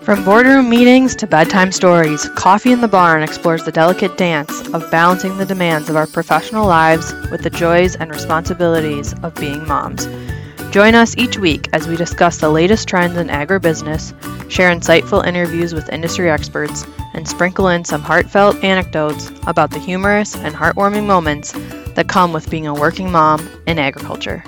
From boardroom meetings to bedtime stories, Coffee in the Barn explores the delicate dance of balancing the demands of our professional lives with the joys and responsibilities of being moms. Join us each week as we discuss the latest trends in agribusiness, share insightful interviews with industry experts, and sprinkle in some heartfelt anecdotes about the humorous and heartwarming moments that come with being a working mom in agriculture.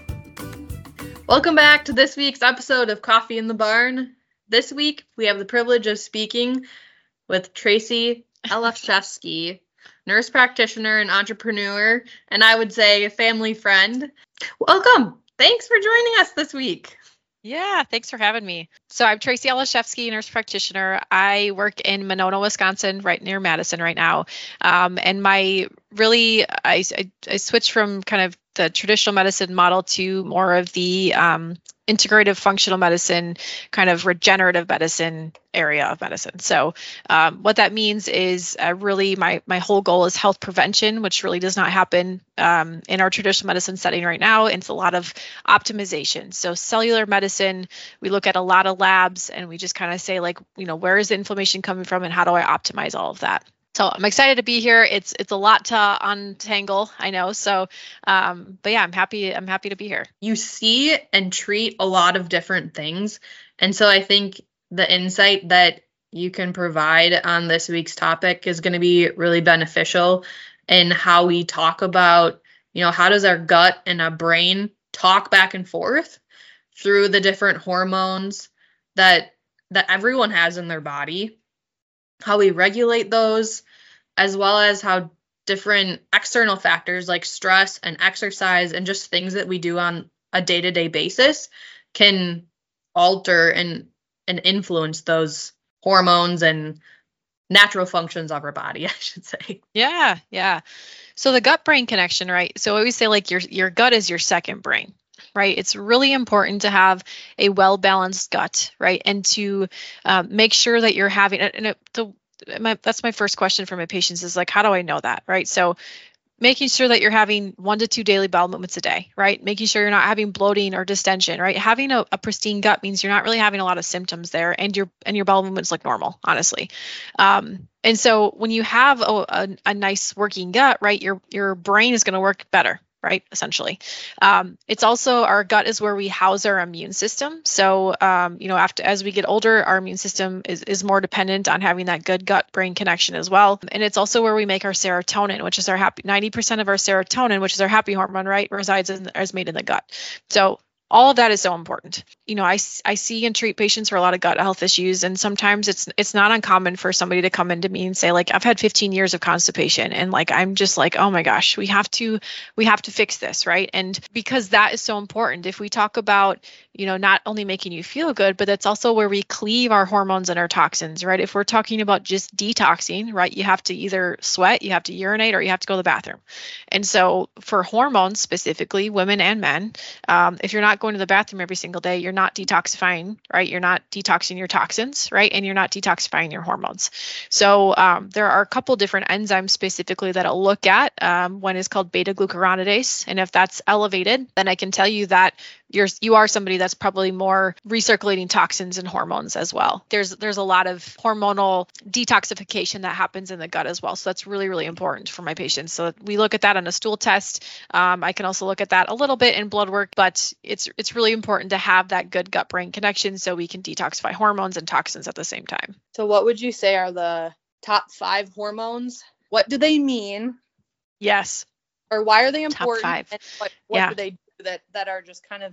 Welcome back to this week's episode of Coffee in the Barn. This week, we have the privilege of speaking with Tracy Alashevsky, nurse practitioner and entrepreneur, and I would say a family friend. Welcome. Thanks for joining us this week. Yeah, thanks for having me. So I'm Tracy Alashevsky, nurse practitioner. I work in Monona, Wisconsin, right near Madison right now. And I switched from kind of the traditional medicine model to more of the integrative functional medicine, kind of regenerative medicine area of medicine. So what that means is really my whole goal is health prevention, which really does not happen in our traditional medicine setting right now. And it's a lot of optimization. So cellular medicine, we look at a lot of labs and we just kind of say where is the inflammation coming from and how do I optimize all of that? So I'm excited to be here. It's a lot to untangle, I know. So, but yeah, I'm happy to be here. You see and treat a lot of different things. And so I think the insight that you can provide on this week's topic is going to be really beneficial in how we talk about, how does our gut and our brain talk back and forth through the different hormones that everyone has in their body, how we regulate those, as well as how different external factors like stress and exercise and just things that we do on a day-to-day basis can alter and influence those hormones and natural functions of our body, I should say. Yeah. So the gut-brain connection, right? So I always say your gut is your second brain. Right. It's really important to have a well-balanced gut, right? And to make sure that you're having, that's my first question for my patients is how do I know that, right? So making sure that you're having 1 to 2 daily bowel movements a day, right? Making sure you're not having bloating or distension, right? Having a pristine gut means you're not really having a lot of symptoms there, and your bowel movements look normal, honestly. And so when you have a nice working gut, right, your brain is going to work better. Right, essentially. It's also, our gut is where we house our immune system. So, as we get older, our immune system is more dependent on having that good gut-brain connection as well. And it's also where we make our serotonin, which is our 90% of our serotonin, which is our happy hormone, right, is made in the gut. So all of that is so important. I see and treat patients for a lot of gut health issues, and sometimes it's not uncommon for somebody to come into me and say, I've had 15 years of constipation, and I'm just oh my gosh, we have to fix this, right? And because that is so important, if we talk about not only making you feel good, but that's also where we cleave our hormones and our toxins, right? If we're talking about just detoxing, right, you have to either sweat, you have to urinate, or you have to go to the bathroom. And so for hormones specifically, women and men, if you're not going to the bathroom every single day, you're not detoxifying, right? You're not detoxing your toxins, right? And you're not detoxifying your hormones. So there are a couple different enzymes specifically that I'll look at. One is called beta-glucuronidase. And if that's elevated, then I can tell you that you are somebody that's probably more recirculating toxins and hormones as well. There's a lot of hormonal detoxification that happens in the gut as well. So that's really, really important for my patients. So we look at that on a stool test. I can also look at that a little bit in blood work, but it's really important to have that good gut-brain connection so we can detoxify hormones and toxins at the same time. So what would you say are the top 5 hormones? What do they mean? Yes. Or why are they important? Top 5. And what do they do that are just kind of,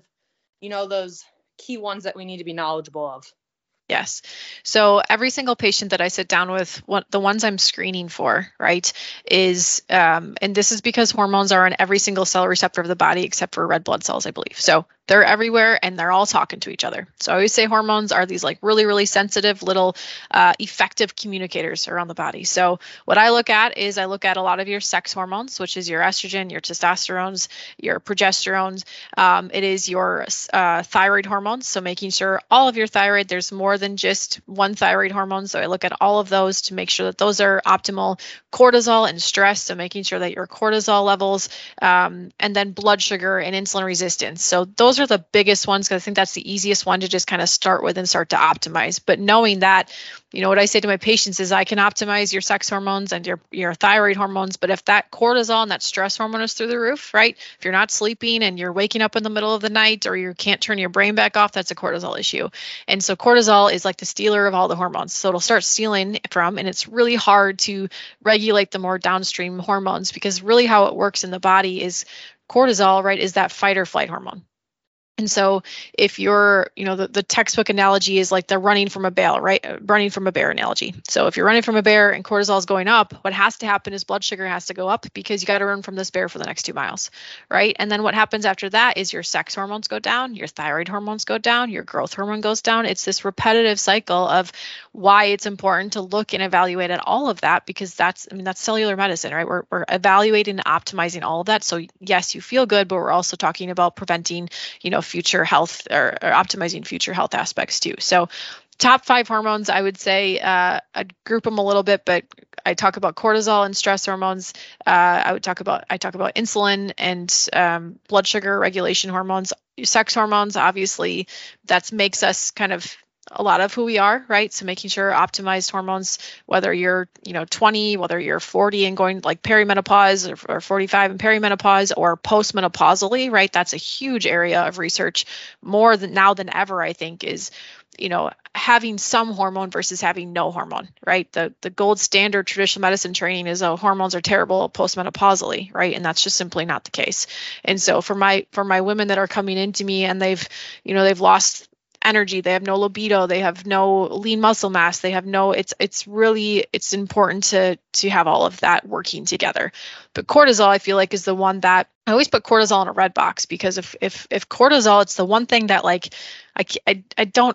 those key ones that we need to be knowledgeable of? Yes. So every single patient that I sit down with, the ones I'm screening for, right, is, and this is because hormones are on every single cell receptor of the body except for red blood cells, I believe. So they're everywhere and they're all talking to each other. So I always say hormones are these really, really sensitive little effective communicators around the body. So what I look at is I look at a lot of your sex hormones, which is your estrogen, your testosterones, your progesterones. It is your thyroid hormones. So making sure all of your thyroid, there's more than just one thyroid hormone. So I look at all of those to make sure that those are optimal. Cortisol and stress. So making sure that your cortisol levels, and then blood sugar and insulin resistance. So those are the biggest ones, because I think that's the easiest one to just kind of start with and start to optimize. But knowing that, what I say to my patients is I can optimize your sex hormones and your thyroid hormones, but if that cortisol and that stress hormone is through the roof, right? If you're not sleeping and you're waking up in the middle of the night, or you can't turn your brain back off, that's a cortisol issue. And so cortisol is like the stealer of all the hormones. So it'll start stealing from, and it's really hard to regulate the more downstream hormones, because really how it works in the body is cortisol, right, is that fight or flight hormone. And so if you're, the textbook analogy is like the running from a bear, right? Running from a bear analogy. So if you're running from a bear and cortisol is going up, what has to happen is blood sugar has to go up, because you got to run from this bear for the next 2 miles, right? And then what happens after that is your sex hormones go down, your thyroid hormones go down, your growth hormone goes down. It's this repetitive cycle of why it's important to look and evaluate at all of that, because that's cellular medicine, right? We're evaluating and optimizing all of that. So yes, you feel good, but we're also talking about preventing, future health, or optimizing future health aspects too. So top 5 hormones, I would say, I'd group them a little bit, but I talk about cortisol and stress hormones. I talk about insulin and blood sugar regulation hormones. Sex hormones, obviously, that makes us kind of a lot of who we are, right? So making sure optimized hormones, whether you're 20, whether you're 40 and going like perimenopause, or 45 and perimenopause, or postmenopausally, right? That's a huge area of research, more than now than ever, I think, is having some hormone versus having no hormone, right? The gold standard traditional medicine training is, hormones are terrible postmenopausally, right? And that's just simply not the case. And so for my women that are coming into me and they've lost energy, they have no libido, they have no lean muscle mass, they have no, it's important to have all of that working together. But cortisol, I feel like, is the one that I always put cortisol in a red box, because if cortisol, it's the one thing that, like, I don't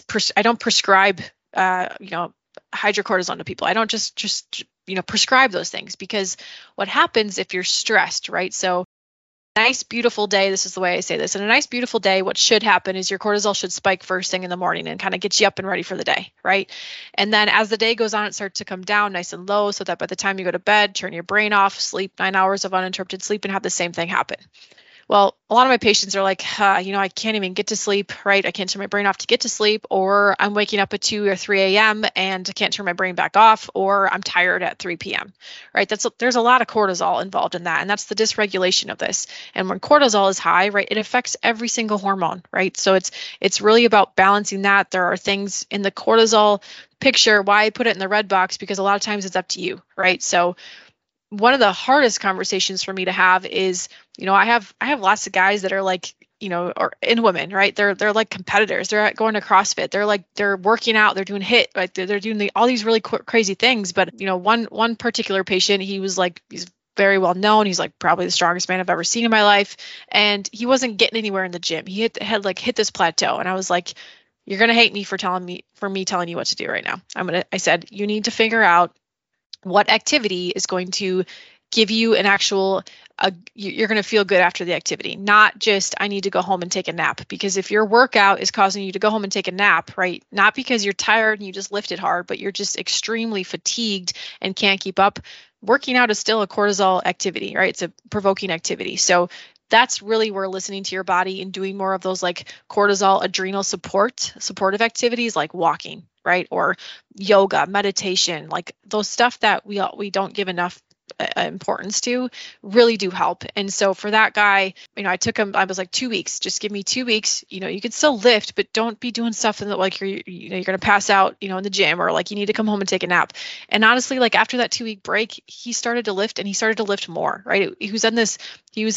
prescribe hydrocortisone to people. I don't just prescribe those things, because what happens if you're stressed, right? So nice, beautiful day, this is the way I say this. In a nice, beautiful day, what should happen is your cortisol should spike first thing in the morning and kind of get you up and ready for the day, right? And then as the day goes on, it starts to come down nice and low, so that by the time you go to bed, turn your brain off, sleep 9 hours of uninterrupted sleep, and have the same thing happen. Well, a lot of my patients are like, I can't even get to sleep, right? I can't turn my brain off to get to sleep, or I'm waking up at 2 or 3 a.m. and I can't turn my brain back off, or I'm tired at 3 p.m., right? There's a lot of cortisol involved in that, and that's the dysregulation of this. And when cortisol is high, right, it affects every single hormone, right? So it's really about balancing that. There are things in the cortisol picture, why I put it in the red box, because a lot of times it's up to you, right? So one of the hardest conversations for me to have is, I have lots of guys that are like, or in women, right? They're like competitors. They're going to CrossFit. They're working out. They're doing HIIT. Like they're doing all these really crazy things. But one particular patient, he's very well known. He's like probably the strongest man I've ever seen in my life, and he wasn't getting anywhere in the gym. He had hit this plateau, and I was like, "You're gonna hate me for me telling you what to do right now." I said, you need to figure out what activity is going to give you an actual, you're going to feel good after the activity, not just, I need to go home and take a nap. Because if your workout is causing you to go home and take a nap, right, not because you're tired and you just lifted hard, but you're just extremely fatigued and can't keep up, working out is still a cortisol activity, right? It's a provoking activity. So that's really where listening to your body and doing more of those like cortisol adrenal supportive activities like walking, right? Or yoga, meditation, like those stuff that we don't give enough importance to, really do help. And so for that guy, I took him, I was like 2 weeks, just give me 2 weeks, you can still lift, but don't be doing stuff that like you're going to pass out, in the gym, or like you need to come home and take a nap. And honestly, like after that 2 week break, he started to lift, and he started to lift more, right? He was in this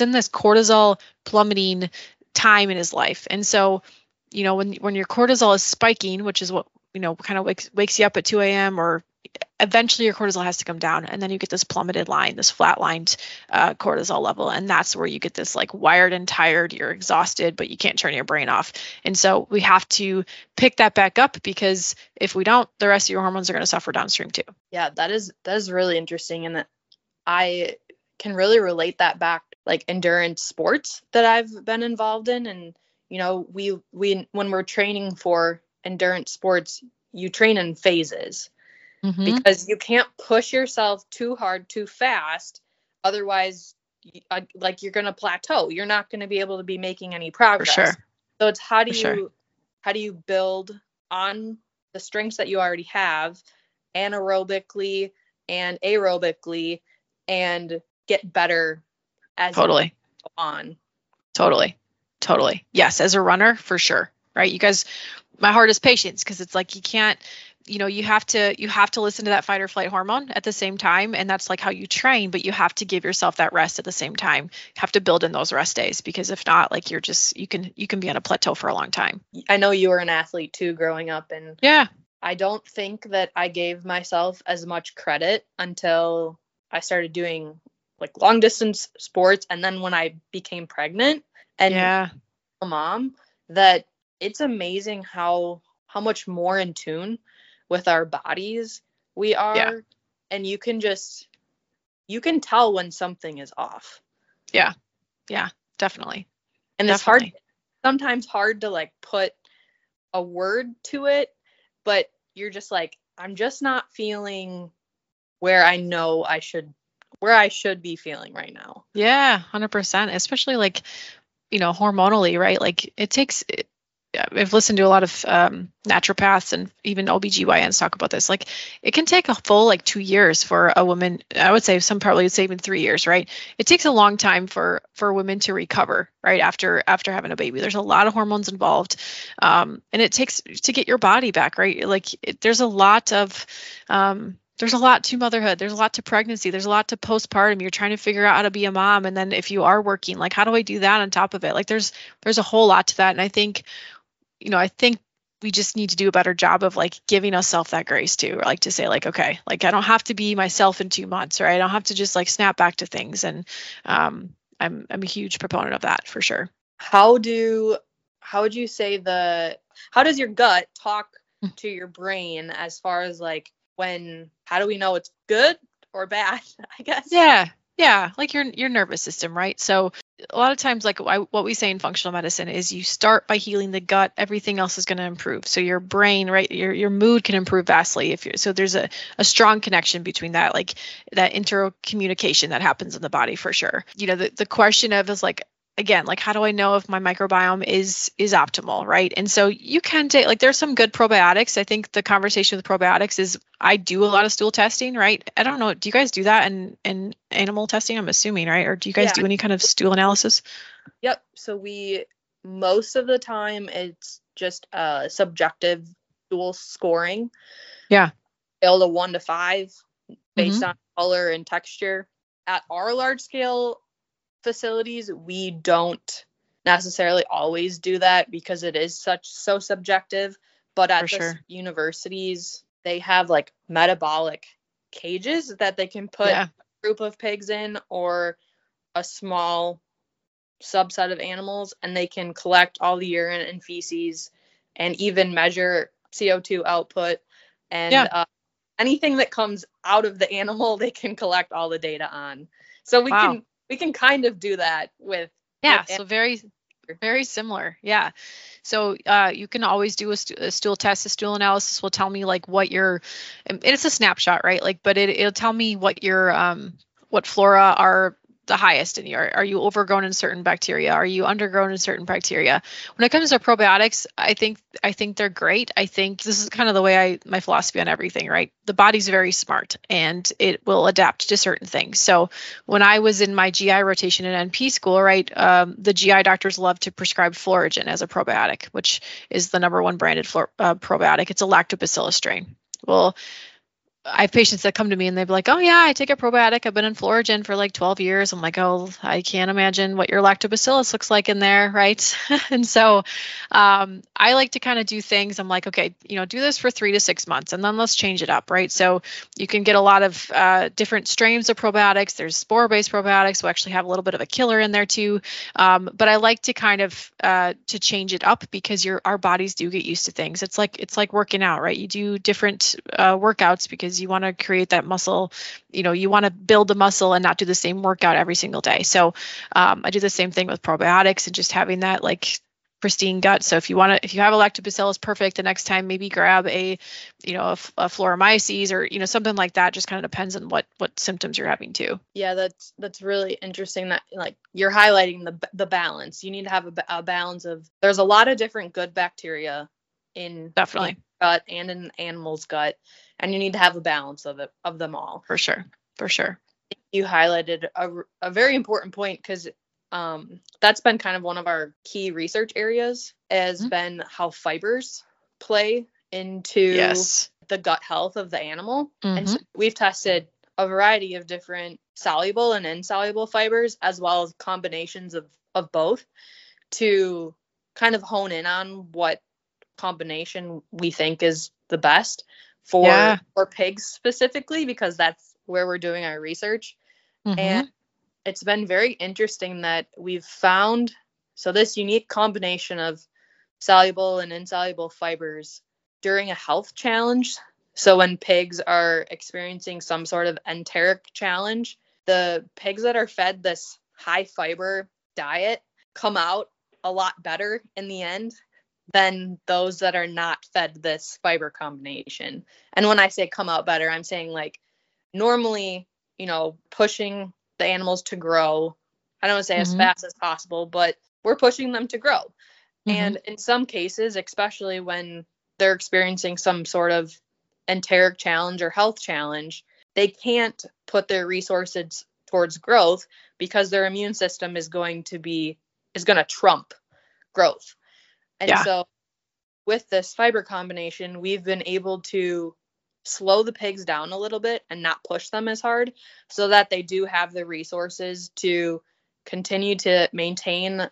cortisol plummeting time in his life. And so, when your cortisol is spiking, which is what, kind of wakes you up at 2 a.m. or eventually your cortisol has to come down, and then you get this plummeted line, this flatlined cortisol level. And that's where you get this like wired and tired, you're exhausted, but you can't turn your brain off. And so we have to pick that back up, because if we don't, the rest of your hormones are going to suffer downstream too. Yeah, that is really interesting. And I can really relate that back like endurance sports that I've been involved in. And, we when we're training for endurance sports, you train in phases. Mm-hmm. Because you can't push yourself too hard, too fast. Otherwise, like you're going to plateau. You're not going to be able to be making any progress. For sure. So it's how do you build on the strengths that you already have anaerobically and aerobically and get better as you go on. Totally. Yes, as a runner, for sure. Right. You guys, my heart is patience, because it's like you can't, you have to listen to that fight or flight hormone at the same time. And that's like how you train, but you have to give yourself that rest at the same time. You have to build in those rest days, because if not, like you can be on a plateau for a long time. I know you were an athlete too growing up, and yeah, I don't think that I gave myself as much credit until I started doing like long distance sports. And then when I became pregnant and a mom, that it's amazing how much more in tune with our bodies we are. Yeah. And you can tell when something is off. Yeah, definitely. And it's sometimes hard to like put a word to it, but you're just like, I'm just not feeling where I should be feeling right now. Yeah, 100%. Especially like, hormonally, right? Like I've listened to a lot of naturopaths and even OBGYNs talk about this. Like it can take a full like 2 years for a woman. I would say some probably would say even 3 years, right? It takes a long time for women to recover, right? After having a baby, there's a lot of hormones involved. And it takes to get your body back, right? Like there's a lot to motherhood. There's a lot to pregnancy. There's a lot to postpartum. You're trying to figure out how to be a mom. And then if you are working, like, how do I do that on top of it? Like there's a whole lot to that. And I think we just need to do a better job of like giving ourselves that grace too, or like to say like, okay, like I don't have to be myself in 2 months, right? I don't have to just like snap back to things. And I'm a huge proponent of that for sure. How would you say how does your gut talk to your brain as far as like, how do we know it's good or bad, I guess? Yeah. Like your nervous system, right? So a lot of times, like what we say in functional medicine is you start by healing the gut, everything else is going to improve. So your brain, right, your mood can improve vastly so there's a strong connection between that, like that intercommunication that happens in the body for sure. The question is like, again, like how do I know if my microbiome is optimal, right? And so you can take, like, there's some good probiotics. I think the conversation with probiotics is I do a lot of stool testing, right? I don't know. Do you guys do that in animal testing? I'm assuming, right? Or do you guys do any kind of stool analysis? Yep. So most of the time it's just subjective stool scoring. Yeah. Scale to 1 to 5 based on color and texture. At our large scale facilities, we don't necessarily always do that because it is so subjective, but at universities they have like metabolic cages that they can put a group of pigs in or a small subset of animals, and they can collect all the urine and feces and even measure CO2 output and anything that comes out of the animal they can collect all the data on. So we can kind of do that with so very, very similar. Yeah. So you can always do a stool test. A stool analysis will tell me like what it's a snapshot, right? Like, but it'll tell me what what flora are the highest in you. Are you overgrown in certain bacteria? Are you undergrown in certain bacteria? When it comes to probiotics, I think they're great. I think this is kind of the way my philosophy on everything, right? The body's very smart and it will adapt to certain things. So when I was in my GI rotation in NP school, right, the GI doctors love to prescribe Florigen as a probiotic, which is the number one branded probiotic. It's a lactobacillus strain. Well, I have patients that come to me and they'd be like, oh yeah, I take a probiotic. I've been in Florigen for like 12 years. I'm like, oh, I can't imagine what your lactobacillus looks like in there. Right. And so I like to kind of do things. I'm like, okay, do this for 3 to 6 months and then let's change it up. Right. So you can get a lot of different strains of probiotics. There's spore-based probiotics. We actually have a little bit of a killer in there too. But I like to kind of to change it up because our bodies do get used to things. It's like working out, right? You do different workouts because you want to create that muscle, you want to build the muscle and not do the same workout every single day. So I do the same thing with probiotics and just having that like pristine gut. So if you have a lactobacillus perfect, the next time maybe grab a Phoromyces or something like that. Just kind of depends on what symptoms you're having too. Yeah, that's really interesting that like you're highlighting the balance. You need to have a balance of, there's a lot of different good bacteria in Definitely gut and in animal's gut, and you need to have a balance of them all. For sure. You highlighted a very important point, because that's been kind of one of our key research areas, has been how fibers play into the gut health of the animal. And so we've tested a variety of different soluble and insoluble fibers, as well as combinations of both, to kind of hone in on what combination we think is the best for pigs specifically, because that's where we're doing our research. And it's been very interesting that we've found, so this unique combination of soluble and insoluble fibers during a health challenge. So when pigs are experiencing some sort of enteric challenge, the pigs that are fed this high fiber diet come out a lot better in the end than those that are not fed this fiber combination. And when I say come out better, I'm saying like normally, pushing the animals to grow. I don't want to say as fast as possible, but we're pushing them to grow. And in some cases, especially when they're experiencing some sort of enteric challenge or health challenge, they can't put their resources towards growth because their immune system is going to trump growth. And so with this fiber combination, we've been able to slow the pigs down a little bit and not push them as hard, so that they do have the resources to continue to maintain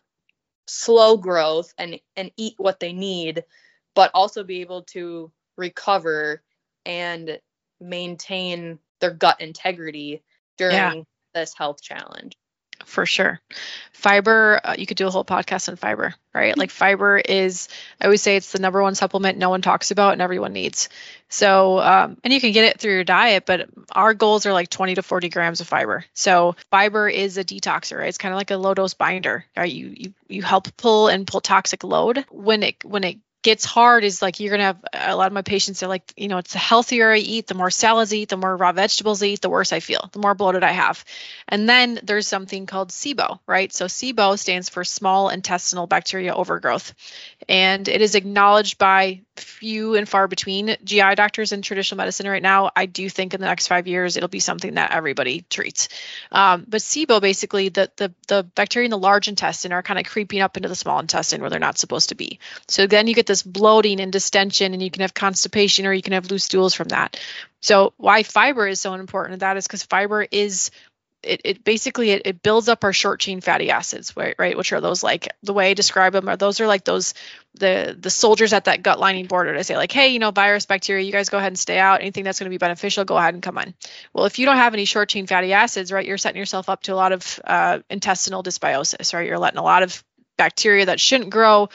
slow growth and eat what they need, but also be able to recover and maintain their gut integrity during this health challenge. For sure. Fiber, you could do a whole podcast on fiber, right? Like fiber is, I always say it's the number one supplement no one talks about and everyone needs. So, and you can get it through your diet, but our goals are like 20 to 40 grams of fiber. So fiber is a detoxer, right? It's kind of like a low dose binder, right? You help pull toxic load. When it gets hard is like, you're going to have a lot of my patients are like, it's the healthier I eat, the more salads I eat, the more raw vegetables I eat, the worse I feel, the more bloated I have. And then there's something called SIBO, right? So SIBO stands for small intestinal bacteria overgrowth. And it is acknowledged by few and far between GI doctors in traditional medicine right now. I do think in the next 5 years, it'll be something that everybody treats. But SIBO, basically the bacteria in the large intestine are kind of creeping up into the small intestine where they're not supposed to be. So then you get this bloating and distension, and you can have constipation or you can have loose stools from that. So why fiber is so important in that is because fiber is, it basically builds up our short chain fatty acids, right? Which are those, like the way I describe them, are those are like those, the soldiers at that gut lining border to say like, hey, virus, bacteria, you guys go ahead and stay out. Anything that's going to be beneficial, go ahead and come on. Well, if you don't have any short chain fatty acids, right, you're setting yourself up to a lot of intestinal dysbiosis, right? You're letting a lot of bacteria that shouldn't grow,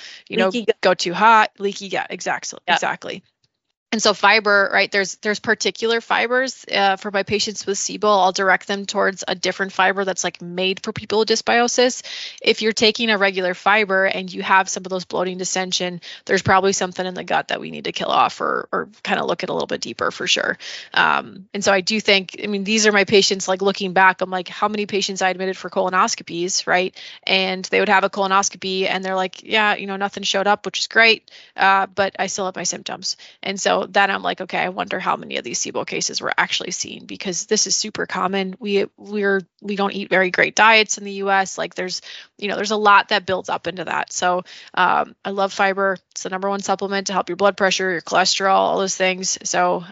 go too hot, leaky gut. Exactly. And so fiber, right, there's particular fibers for my patients with SIBO. I'll direct them towards a different fiber that's like made for people with dysbiosis. If you're taking a regular fiber and you have some of those bloating, distension, there's probably something in the gut that we need to kill off or kind of look at a little bit deeper for sure. And so I do think, these are my patients, like looking back, I'm like, how many patients I admitted for colonoscopies, right? And they would have a colonoscopy and they're like, yeah, nothing showed up, which is great, but I still have my symptoms. And so then I'm like, okay, I wonder how many of these SIBO cases we're actually seeing, because this is super common. We don't eat very great diets in the US. Like there's a lot that builds up into that. So I love fiber. It's the number one supplement to help your blood pressure, your cholesterol, all those things. So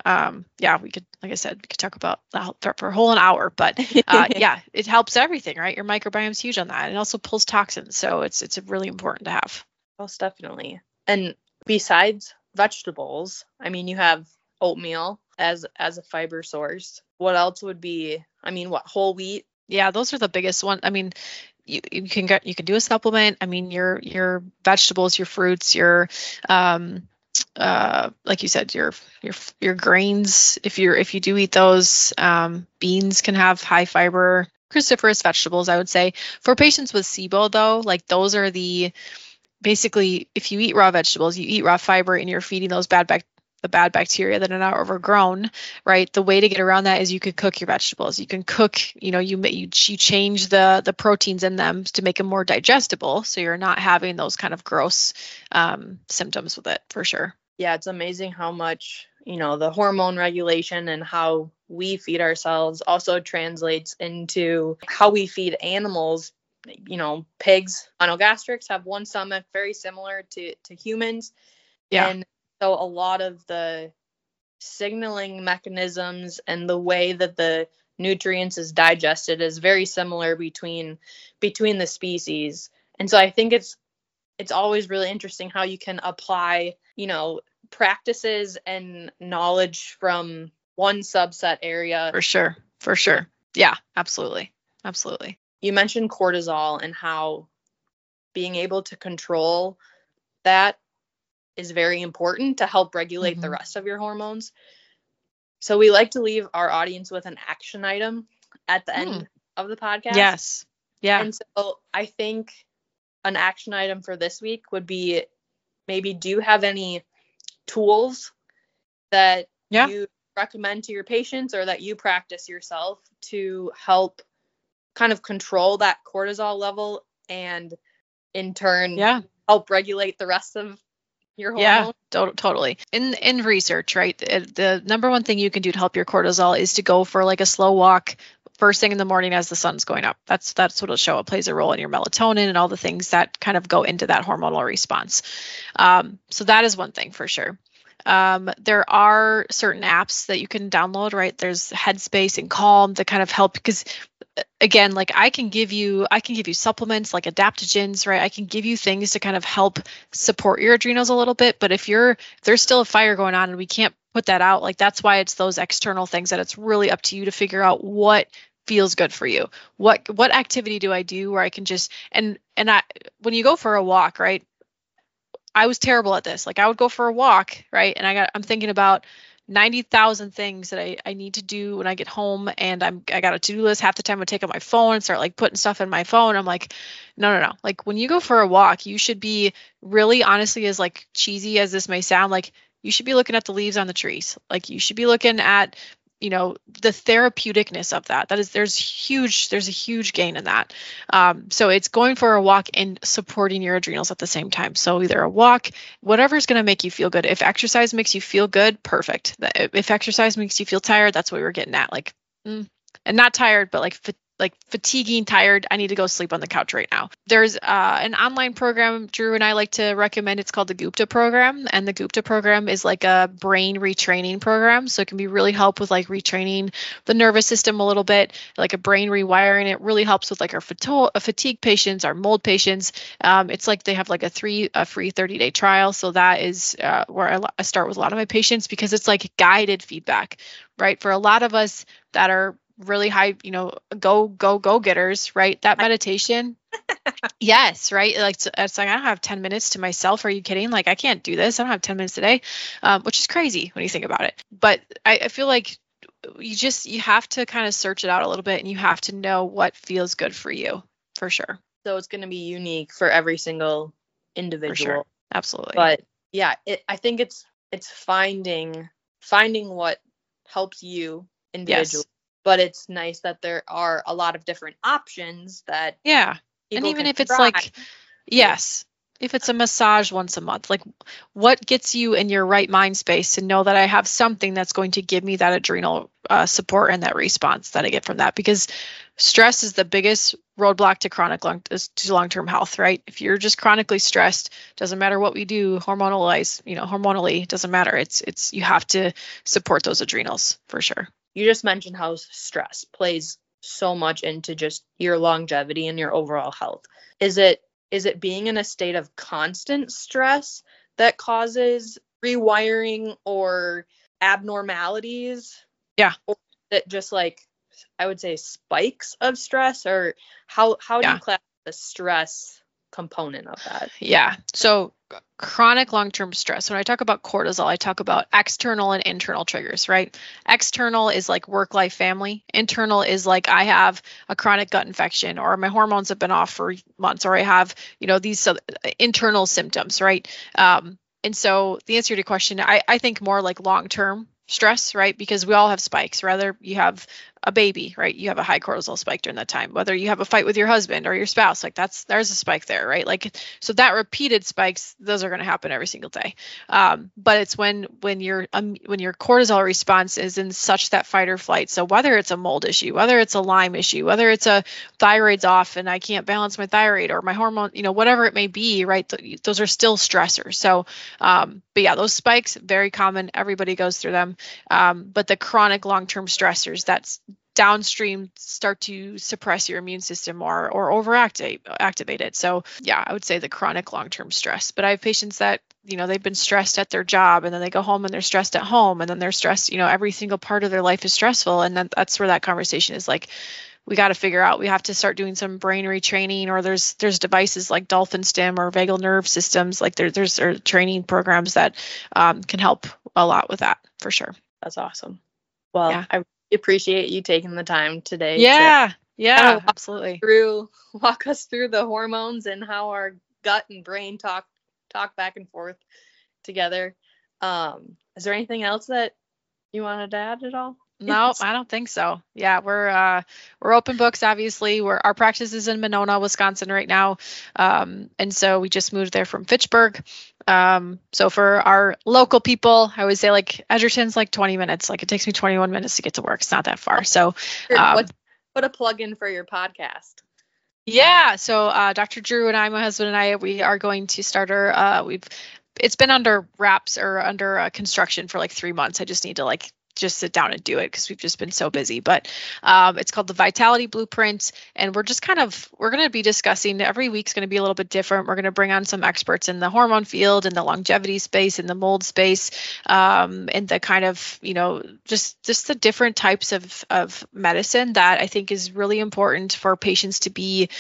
we could, like I said, we could talk about that for a whole hour, but it helps everything, right? Your microbiome's huge on that. It also pulls toxins. So it's really important to have. Most definitely. And besides vegetables, you have oatmeal as a fiber source. What else would be, whole wheat? Yeah, those are the biggest one. You can do a supplement. Your vegetables, your fruits, your like you said, your grains, if you do eat those, beans can have high fiber cruciferous vegetables, I would say. For patients with SIBO though, like those are basically, if you eat raw vegetables, you eat raw fiber, and you're feeding those the bad bacteria that are not overgrown, right? The way to get around that is you could cook your vegetables. You can cook, you change the proteins in them to make them more digestible, so you're not having those kind of gross symptoms with it, for sure. Yeah, it's amazing how much, the hormone regulation and how we feed ourselves also translates into how we feed animals. Pigs, monogastrics, have one stomach, very similar to humans. Yeah. And so a lot of the signaling mechanisms and the way that the nutrients is digested is very similar between the species. And so I think it's always really interesting how you can apply, practices and knowledge from one subset area. For sure. Yeah, absolutely. You mentioned cortisol and how being able to control that is very important to help regulate the rest of your hormones. So we like to leave our audience with an action item at the end of the podcast. Yes. Yeah. And so I think an action item for this week would be, maybe do you have any tools that you recommend to your patients or that you practice yourself to help kind of control that cortisol level and in turn help regulate the rest of your hormones? Yeah, totally. In research, right, the number one thing you can do to help your cortisol is to go for like a slow walk first thing in the morning as the sun's going up. That's what it'll show. It plays a role in your melatonin and all the things that kind of go into that hormonal response. So that is one thing for sure. There are certain apps that you can download, right? There's Headspace and Calm that kind of help, because again, like I can give you supplements like adaptogens, right? I can give you things to kind of help support your adrenals a little bit, but if there's still a fire going on and we can't put that out, like that's why it's those external things that it's really up to you to figure out what feels good for you. What activity do I do where I can just, and when you go for a walk, right? I was terrible at this. Like I would go for a walk, right? And I'm thinking about 90,000 things that I need to do when I get home, and I got a to-do list. Half the time I take out my phone and start like putting stuff in my phone. I'm like, no. Like when you go for a walk, you should be really, honestly, as like cheesy as this may sound, like you should be looking at the leaves on the trees. Like you should be looking at, the therapeuticness of that. There's a huge gain in that. So it's going for a walk and supporting your adrenals at the same time. So either a walk, whatever's going to make you feel good. If exercise makes you feel good, perfect. If exercise makes you feel tired, that's what we're getting at. Like, and not tired, but like fatiguing, tired, I need to go sleep on the couch right now. There's an online program Drew and I like to recommend. It's called the Gupta program. And the Gupta program is like a brain retraining program. So it can be really help with like retraining the nervous system a little bit, like a brain rewiring. It really helps with like our fatigue patients, our mold patients. It's like they have like a free 30-day trial. So that is where I start with a lot of my patients, because it's like guided feedback, right? For a lot of us that are really high, go getters, right? That meditation. Yes. Right. Like, it's like, I don't have 10 minutes to myself. Are you kidding? Like, I can't do this. I don't have 10 minutes a day, which is crazy when you think about it. But I feel like you have to kind of search it out a little bit, and you have to know what feels good for you, for sure. So it's going to be unique for every single individual. For sure. Absolutely. But yeah, I think it's finding what helps you individually. Yes. But it's nice that there are a lot of different options that and even if it's like, yes, if it's a massage once a month, like what gets you in your right mind space to know that I have something that's going to give me that adrenal support and that response that I get from that? Because stress is the biggest roadblock to long-term health, right? If you're just chronically stressed, doesn't matter what we do hormonally, doesn't matter. It's you have to support those adrenals for sure. You just mentioned how stress plays so much into just your longevity and your overall health. Is it being in a state of constant stress that causes rewiring or abnormalities? Yeah. Or is it just like, I would say, spikes of stress? Or how do you class the stress component of that? Yeah. So chronic long-term stress, when I talk about cortisol, I talk about external and internal triggers, right? External is like work, life, family. Internal is like I have a chronic gut infection, or my hormones have been off for months, or I have, these internal symptoms, right? And so the answer to your question, I think more like long-term stress, right? Because we all have spikes. Whether you have a baby, right? You have a high cortisol spike during that time. Whether you have a fight with your husband or your spouse, like there's a spike there, right? Like, so that repeated spikes, those are going to happen every single day. But it's when your cortisol response is in such that fight or flight. So whether it's a mold issue, whether it's a Lyme issue, whether it's a thyroid's off and I can't balance my thyroid, or my hormone, whatever it may be, right? Those are still stressors. So, but yeah, those spikes, very common. Everybody goes through them. But the chronic long-term stressors, that's downstream, start to suppress your immune system more or activate it. So yeah, I would say the chronic long-term stress. But I have patients that, they've been stressed at their job, and then they go home and they're stressed at home, and then they're stressed, every single part of their life is stressful. And then that's where that conversation is like, we got to figure out, we have to start doing some brain retraining, or there's devices like Dolphin Stim or vagal nerve systems. Like there's training programs that can help a lot with that, for sure. That's awesome. Well, yeah. I appreciate you taking the time today. Yeah, absolutely. Walk us through the hormones and how our gut and brain talk back and forth together. Is there anything else that you wanted to add at all? No, I don't think so. Yeah, we're open books. Obviously, our practice is in Monona, Wisconsin right now, and so we just moved there from Fitchburg. So for our local people, I would say like Edgerton's like 20 minutes. Like it takes me 21 minutes to get to work. It's not that far. So put a plug in for your podcast. Yeah. So Dr. Drew and I, my husband and I, we are going to start it's been under wraps or under construction for like 3 months. I just need to just sit down and do it because we've just been so busy. But it's called the Vitality Blueprint, and we're going to be discussing, every week's going to be a little bit different. We're going to bring on some experts in the hormone field, in the longevity space, in the mold space, and the kind of, just the different types of medicine that I think is really important for patients to be,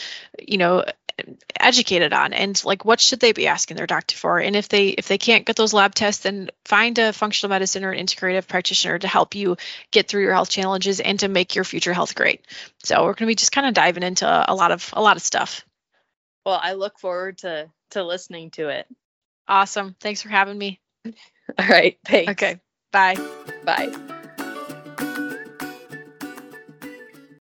educated on, and like what should they be asking their doctor for. And if they can't get those lab tests, then find a functional medicine or an integrative practitioner to help you get through your health challenges and to make your future health great. So we're going to be just kind of diving into a lot of stuff. Well, I look forward to listening to it. Awesome. Thanks for having me. All right. Thanks. Okay. Bye. Bye.